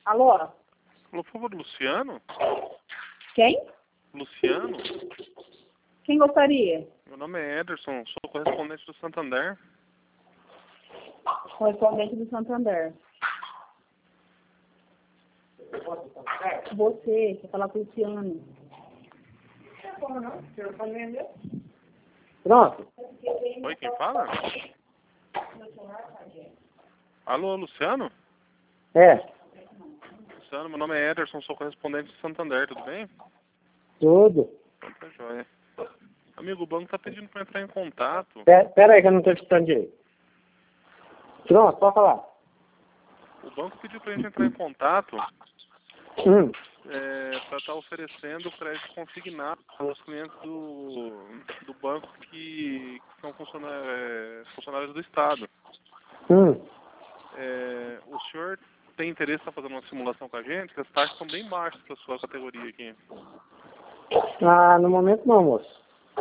Alô? Alô, por favor, Luciano? Quem? Luciano? Quem gostaria? Meu nome é Ederson, sou correspondente do Santander. Correspondente do Santander. Você falar com o Luciano. Pronto. Oi, quem fala? Alô, Luciano? É, Luciano, meu nome é Ederson, sou correspondente do Santander, tudo bem? tudo. Então tá joia. Amigo, o banco tá pedindo pra entrar em contato. Pera aí que eu não estou escutando direito. Pronto, pode falar. O banco pediu pra gente entrar em contato para estar oferecendo crédito consignado aos clientes do banco que são funcionários do Estado. O senhor tem interesse em fazer uma simulação com a gente? Porque as taxas são bem baixas para a sua categoria aqui. Ah, no momento não, moço.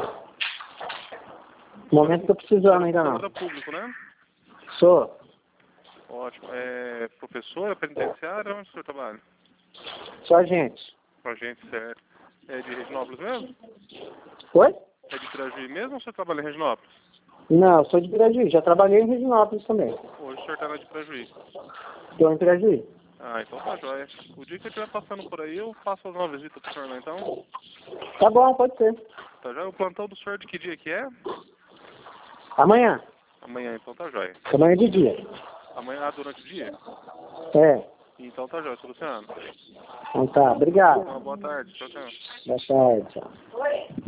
No momento estou precisando ainda não. Funcionário público, né? Sou. Ótimo. Professora penitenciária, onde o senhor trabalha? Só gente. Com a gente, certo. É de Reginópolis mesmo? Oi? É de Pirajuí mesmo ou o senhor trabalha em Reginópolis? Não, sou de Pirajuí. Já trabalhei em Reginópolis também. Hoje o senhor está lá de Pirajuí. Estou em Pirajuí. Ah, então tá jóia. O dia que eu estiver passando por aí, eu faço uma visita pro senhor lá, então. Tá bom, pode ser. Tá jóia? O plantão do senhor de que dia que é? Amanhã. Amanhã, então tá jóia. Amanhã de dia. Amanhã durante o dia? É. Então tá jóia, seu Luciano. Então tá, obrigado. Uma boa tarde, tchau, tchau. Boa tarde, tchau. Oi?